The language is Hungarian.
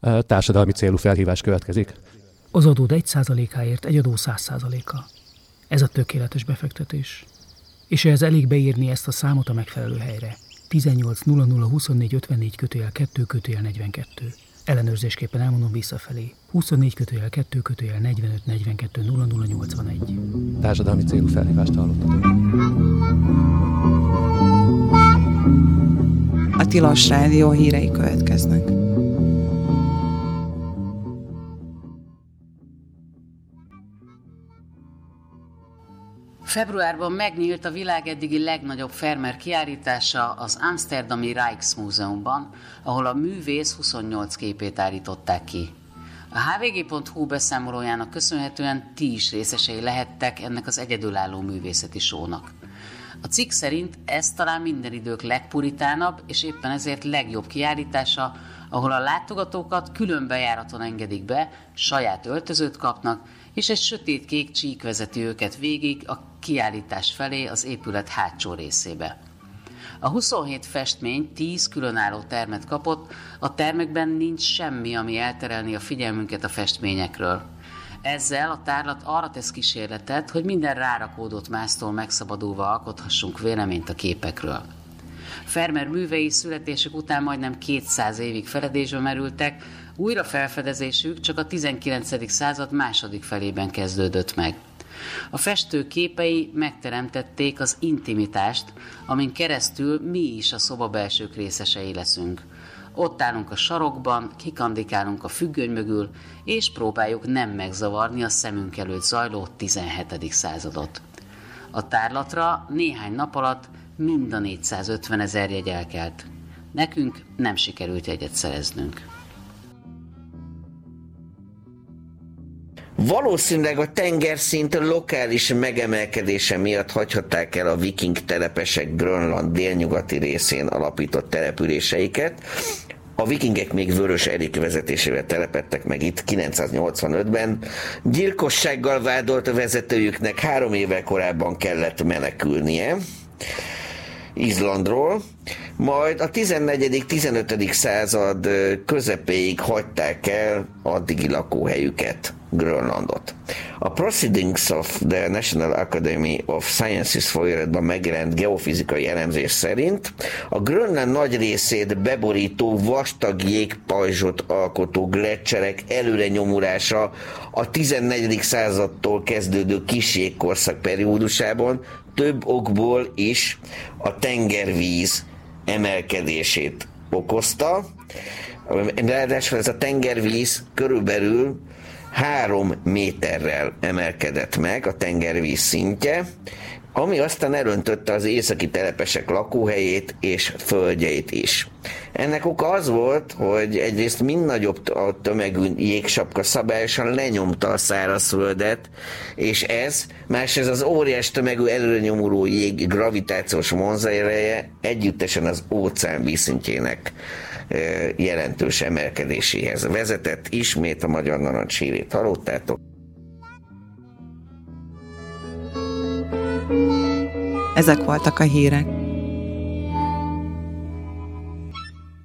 Társadalmi célú felhívás következik. Az adód 1%-áért egy adó 100%-a. Ez a tökéletes befektetés. És ehhez elég beírni ezt a számot a megfelelő helyre. 18.00.24.54/2/42. Ellenőrzésképpen elmondom visszafelé. 24.2/45.42.0081. Társadalmi célú felhívást hallottatok. A Tilos Rádió hírei következnek. Februárban megnyílt a világ eddigi legnagyobb Vermeer kiállítása az Amsterdami Rijksmuseumban, ahol a művész 28 képét állították ki. A hvg.hu beszámolójának köszönhetően ti is részesei lehettek ennek az egyedülálló művészeti sónak. A cikk szerint ez talán minden idők legpuritánabb és éppen ezért legjobb kiállítása, ahol a látogatókat külön bejáraton engedik be, saját öltözőt kapnak, és egy sötétkék csík vezeti őket végig a kiállítás felé az épület hátsó részébe. A 27 festmény 10 különálló termet kapott, a termekben nincs semmi, ami elterelni a figyelmünket a festményekről. Ezzel a tárlat arra tesz kísérletet, hogy minden rárakódott másztól megszabadulva alkothassunk véleményt a képekről. Vermeer művei születésük után majdnem 200 évig feledésbe merültek, újra felfedezésük csak a 19. század második felében kezdődött meg. A festő képei megteremtették az intimitást, amin keresztül mi is a szobabelsők részesei leszünk. Ott állunk a sarokban, kikandikálunk a függöny mögül, és próbáljuk nem megzavarni a szemünk előtt zajló 17. századot. A tárlatra néhány nap alatt mind a 450 000 jegy elkelt. Nekünk nem sikerült jegyet szereznünk. Valószínűleg a tengerszint lokális megemelkedése miatt hagyhatták el a viking telepesek Grönland délnyugati részén alapított településeiket. A vikingek még Vörös Erik vezetésével telepedtek meg itt 985-ben. Gyilkossággal vádolt vezetőjüknek 3 évvel korábban kellett menekülnie Izlandról, majd a 14.-15. század közepéig hagyták el addigi lakóhelyüket, Grönlandot. A Proceedings of the National Academy of Sciences folyóiratban megjelent geofizikai elemzés szerint a Grönland nagy részét beborító vastag jégpajzsot alkotó gleccserek előrenyomulása a 14. századtól kezdődő kis jégkorszak periódusában több okból is a tengervíz emelkedését okozta. Ráadásul ez a tengervíz körülbelül 3 méterrel emelkedett meg a tengervíz szintje, ami aztán elöntötte az északi telepesek lakóhelyét és földjeit is. Ennek oka az volt, hogy egyrészt mind nagyobb a tömegű jégsapka szabályosan lenyomta a szárazföldet, és másrészt az óriás tömegű előrenyomuló jég gravitációs vonzaereje együttesen az óceán vízszintjének jelentős emelkedéséhez vezetett. Ismét a Magyar Narancs hírét hallottátok. Ezek voltak a hírek.